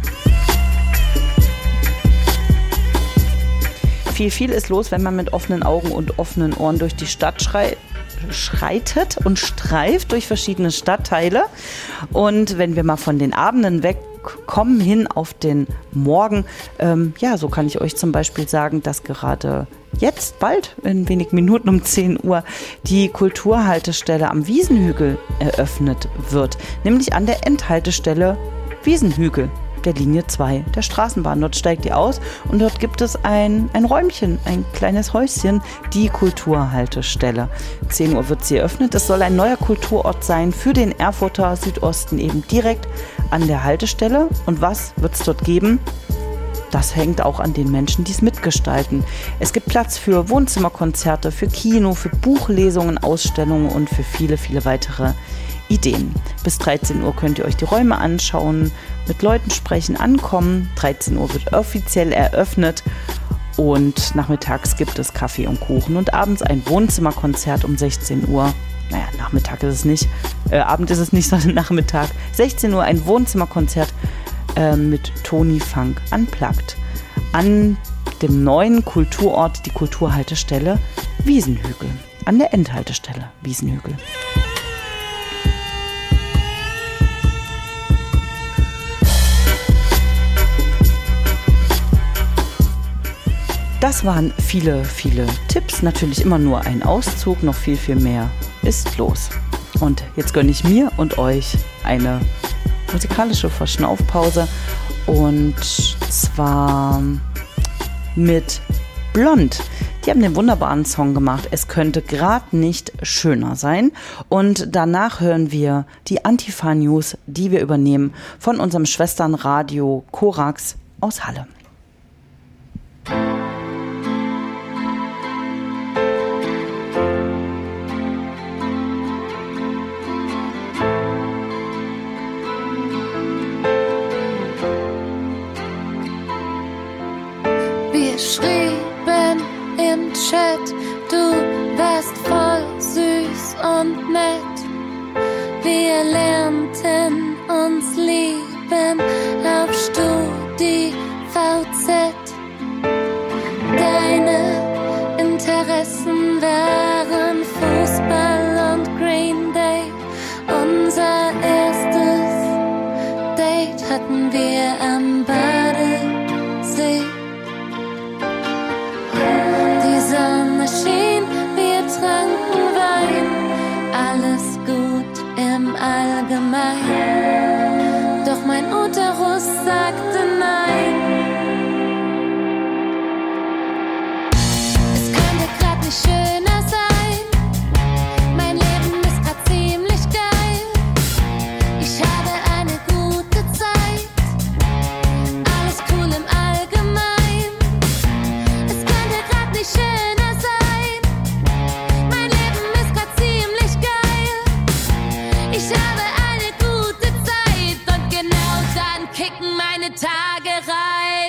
Viel ist los, wenn man mit offenen Augen und offenen Ohren durch die Stadt schreitet und streift durch verschiedene Stadtteile. Und wenn wir mal von den Abenden wegkommen hin auf den Morgen, so kann ich euch zum Beispiel sagen, dass gerade jetzt bald in wenigen Minuten um 10 Uhr die Kulturhaltestelle am Wiesenhügel eröffnet wird, nämlich an der Endhaltestelle Wiesenhügel der Linie 2 der Straßenbahn. Dort steigt ihr aus und dort gibt es ein Räumchen, ein kleines Häuschen, die Kulturhaltestelle. 10 Uhr wird sie eröffnet. Es soll ein neuer Kulturort sein für den Erfurter Südosten, eben direkt an der Haltestelle. Und was wird es dort geben? Das hängt auch an den Menschen, die es mitgestalten. Es gibt Platz für Wohnzimmerkonzerte, für Kino, für Buchlesungen, Ausstellungen und für viele, viele weitere Ideen. Bis 13 Uhr könnt ihr euch die Räume anschauen, mit Leuten sprechen, ankommen. 13 Uhr wird offiziell eröffnet und nachmittags gibt es Kaffee und Kuchen und abends ein Wohnzimmerkonzert um 16 Uhr. Naja, Nachmittag ist es nicht, Abend ist es nicht, sondern Nachmittag. 16 Uhr ein Wohnzimmerkonzert mit Toni Funk Unplugged. An dem neuen Kulturort, die Kulturhaltestelle Wiesenhügel. An der Endhaltestelle Wiesenhügel. Das waren viele, viele Tipps. Natürlich immer nur ein Auszug, noch viel, viel mehr ist los. Und jetzt gönne ich mir und euch eine musikalische Verschnaufpause. Und zwar mit Blond. Die haben den wunderbaren Song gemacht, Es könnte gerade nicht schöner sein. Und danach hören wir die Antifa-News, die wir übernehmen von unserem Schwesternradio Korax aus Halle. Wir schrieben im Chat, du wärst voll süß und nett. Wir lernten uns lieben auf StudiVZ. Deine Interessen waren Fußball und Green Day. Unser erstes Date hatten wir am Badesee. Die Sonne schien, wir tranken Wein, alles gut im Allgemeinen. Doch mein Uterus sagte nein. Es könnte grad nicht schöner sein, mein Leben ist grad ziemlich geil. Ich habe eine gute Zeit, alles cool im Allgemeinen. Es könnte grad nicht schöner sein, mein Leben ist grad ziemlich geil. Ich habe eine gute Zeit und genau dann kicken meine Tage rein.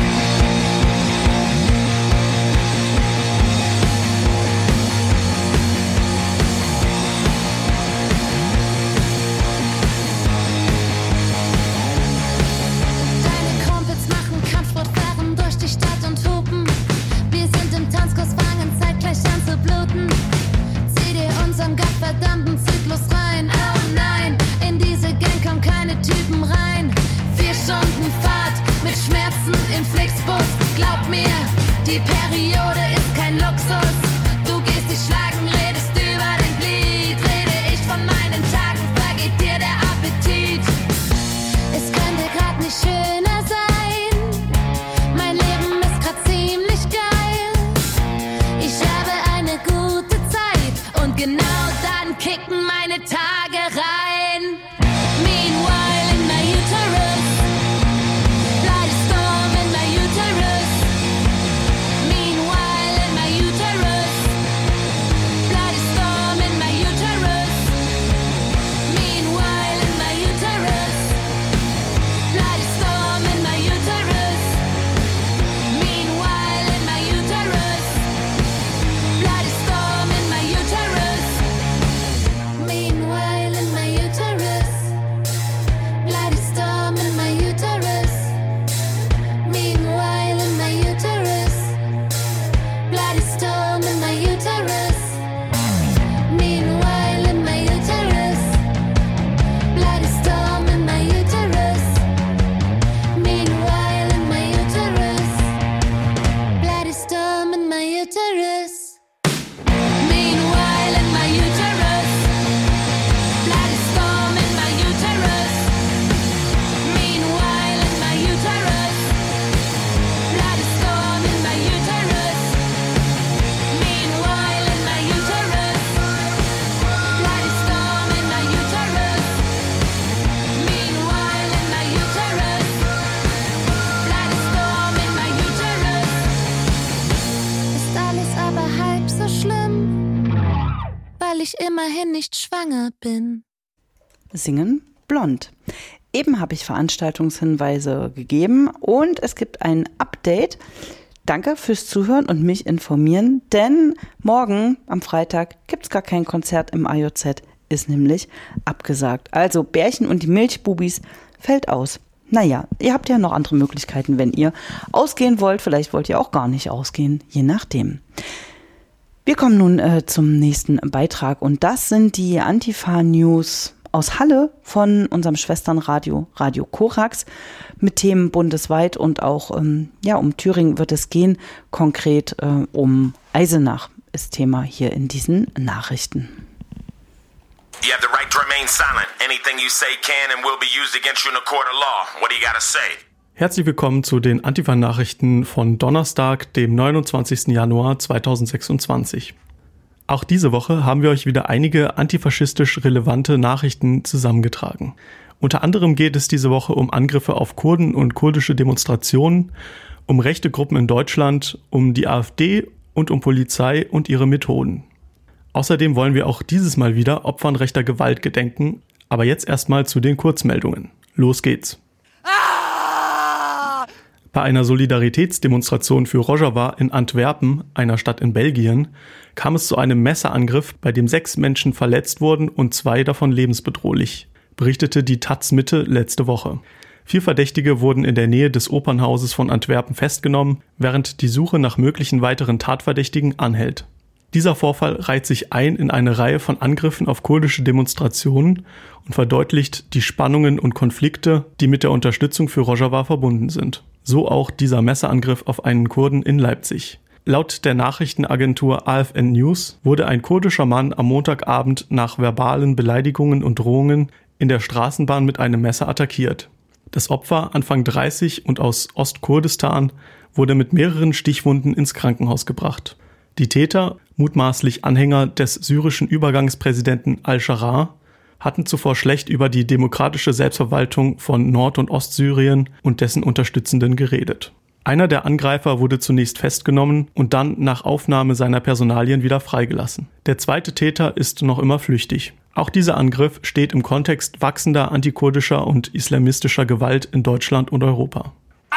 Deine Kumpels machen Kampfsport, fahren durch die Stadt und hupen. Wir sind im Tanzkurs, fangen zeitgleich an zu bluten. Zieh dir unseren gottverdammten Zyklus rein. Oh nein, in diese Gang kommen keine Typen rein. 4 Stunden Fahrt mit Schmerzen im Flixbus. Glaub mir, die Periode ist kein Luxus. Du gehst dich schlagen, redest über dein Glied. Rede ich von meinen Tagen, vergeht dir der Appetit. Es könnte grad nicht schöner sein, mein Leben ist grad ziemlich geil. Ich habe eine gute Zeit und genau dann kicken meine Tage rein. Meanwhile in my uterus, bloody storm in my uterus. Meanwhile in my uterus, bloody storm in my uterus. Meanwhile in my uterus, bloody storm in my uterus. Meanwhile in my uterus, bloody storm in my uterus. Meanwhile in my uterus, bloody storm in my uterus. Meanwhile in my uterus, bloody storm in my uterus. Meanwhile in my uterus, bloody storm in my uterus. Meanwhile in my uterus, bloody storm in my uterus. Meanwhile in my uterus, bloody storm in my uterus. Meanwhile in my uterus, bloody storm in my uterus. Meanwhile in my uterus, bloody storm in my uterus. Meanwhile in my uterus, bloody storm in my uterus. Ist alles aber halb so schlimm, weil ich immerhin nicht schwanger bin. singen Blond. Eben habe ich Veranstaltungshinweise gegeben und es gibt ein Update. Danke fürs Zuhören und mich informieren, denn morgen am Freitag gibt es gar kein Konzert im AJZ, ist nämlich abgesagt. Also Bärchen und die Milchbubis fällt aus. Naja, ihr habt ja noch andere Möglichkeiten, wenn ihr ausgehen wollt. Vielleicht wollt ihr auch gar nicht ausgehen, je nachdem. Wir kommen nun zum nächsten Beitrag und das sind die Antifa-News aus Halle von unserem Schwesternradio, Radio Korax, mit Themen bundesweit und auch um Thüringen wird es gehen. Konkret um Eisenach ist Thema hier in diesen Nachrichten. You have the right to remain silent. Anything you say can and will be used against you in a court of law. What do you gotta say? Herzlich willkommen zu den Antifa-Nachrichten von Donnerstag, dem 29. Januar 2026. Auch diese Woche haben wir euch wieder einige antifaschistisch relevante Nachrichten zusammengetragen. Unter anderem geht es diese Woche um Angriffe auf Kurden und kurdische Demonstrationen, um rechte Gruppen in Deutschland, um die AfD und um Polizei und ihre Methoden. Außerdem wollen wir auch dieses Mal wieder Opfern rechter Gewalt gedenken, aber jetzt erstmal zu den Kurzmeldungen. Los geht's! Bei einer Solidaritätsdemonstration für Rojava in Antwerpen, einer Stadt in Belgien, kam es zu einem Messerangriff, bei dem 6 Menschen verletzt wurden und 2 davon lebensbedrohlich, berichtete die taz Mitte letzte Woche. 4 Verdächtige wurden in der Nähe des Opernhauses von Antwerpen festgenommen, während die Suche nach möglichen weiteren Tatverdächtigen anhält. Dieser Vorfall reiht sich ein in eine Reihe von Angriffen auf kurdische Demonstrationen und verdeutlicht die Spannungen und Konflikte, die mit der Unterstützung für Rojava verbunden sind. So auch dieser Messerangriff auf einen Kurden in Leipzig. Laut der Nachrichtenagentur AFN News wurde ein kurdischer Mann am Montagabend nach verbalen Beleidigungen und Drohungen in der Straßenbahn mit einem Messer attackiert. Das Opfer, Anfang 30 und aus Ostkurdistan, wurde mit mehreren Stichwunden ins Krankenhaus gebracht. Die Täter, mutmaßlich Anhänger des syrischen Übergangspräsidenten al-Sharaa, hatten zuvor schlecht über die demokratische Selbstverwaltung von Nord- und Ostsyrien und dessen Unterstützenden geredet. Einer der Angreifer wurde zunächst festgenommen und dann nach Aufnahme seiner Personalien wieder freigelassen. Der zweite Täter ist noch immer flüchtig. Auch dieser Angriff steht im Kontext wachsender antikurdischer und islamistischer Gewalt in Deutschland und Europa.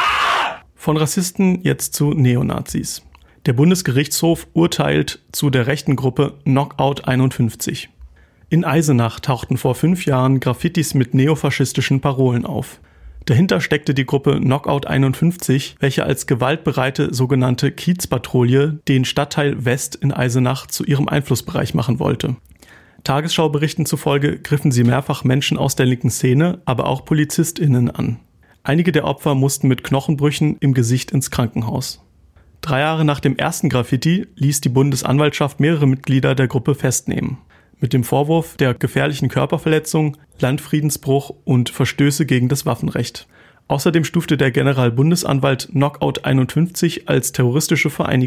Von Rassisten jetzt zu Neonazis. Der Bundesgerichtshof urteilt zu der rechten Gruppe Knockout 51. In Eisenach tauchten vor 5 Jahren Graffitis mit neofaschistischen Parolen auf. Dahinter steckte die Gruppe Knockout 51, welche als gewaltbereite sogenannte Kiezpatrouille den Stadtteil West in Eisenach zu ihrem Einflussbereich machen wollte. Tagesschauberichten zufolge griffen sie mehrfach Menschen aus der linken Szene, aber auch PolizistInnen an. Einige der Opfer mussten mit Knochenbrüchen im Gesicht ins Krankenhaus. 3 Jahre nach dem ersten Graffiti ließ die Bundesanwaltschaft mehrere Mitglieder der Gruppe festnehmen. Mit dem Vorwurf der gefährlichen Körperverletzung, Landfriedensbruch und Verstöße gegen das Waffenrecht. Außerdem stufte der Generalbundesanwalt Knockout 51 als terroristische Vereinigung